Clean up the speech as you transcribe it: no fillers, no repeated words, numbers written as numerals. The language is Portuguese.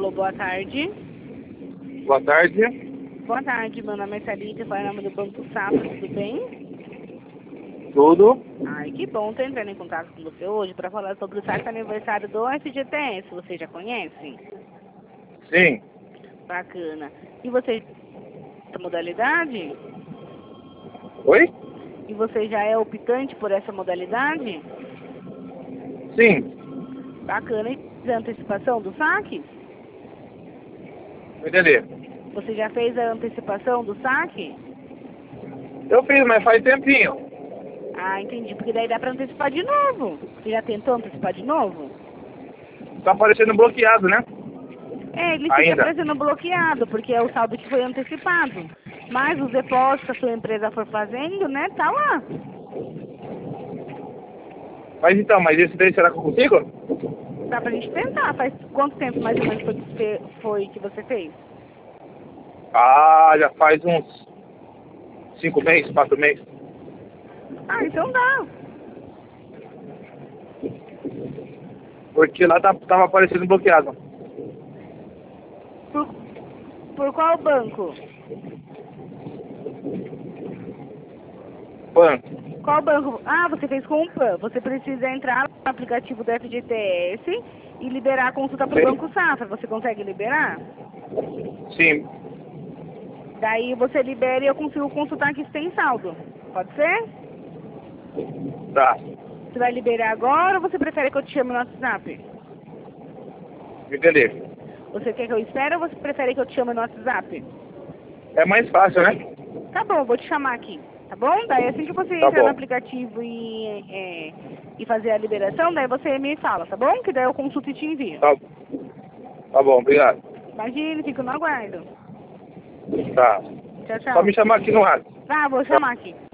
Alô, boa tarde. Boa tarde. Boa tarde, meu nome é Thalita, falo em nome do Banco Safra, tudo bem? Tudo? Ai, que bom, tô entrando em contato com você hoje para falar sobre o saque aniversário do FGTS, você já conhece? Sim. Bacana. E você, essa modalidade? Oi? E você já é optante por essa modalidade? Sim. Bacana. E fez a antecipação do saque? Não entendi. Você já fez a antecipação do saque? Eu fiz, mas faz tempinho. Ah, entendi, porque daí dá para antecipar de novo. Você já tentou antecipar de novo? Tá aparecendo bloqueado, né? É, ele fica Ainda. parecendo bloqueado, porque é o saldo que foi antecipado. Mas os depósitos que a sua empresa for fazendo, né, tá lá. Mas então, mas esse daí será que eu consigo? Dá pra gente tentar. Faz quanto tempo mais ou menos foi que você fez? Ah, já faz uns 5 meses, 4 meses. Ah, então dá. Porque lá tava aparecendo bloqueado. Por, por qual banco? Banco. Qual banco? Ah, você fez com o PAN. Você precisa entrar no aplicativo do FGTS e liberar a consulta para o Sim. Banco Safra. Você consegue liberar? Sim. Daí você libera e eu consigo consultar aqui se tem saldo. Pode ser? Tá. Você vai liberar agora ou você prefere que eu te chame no WhatsApp? Entendi. Você quer que eu espere ou você prefere que eu te chame no WhatsApp? É mais fácil, né? Tá bom, vou te chamar aqui. Tá bom? Daí assim que você Tá entrar no bom. aplicativo e fazer a liberação, daí você me fala, tá bom? Que daí eu consulto e te envio. Tá, tá bom, obrigado. Imagine, fico no aguardo. Tá. Tchau, Só tchau. me chamar aqui no rádio. Tá, vou chamar aqui.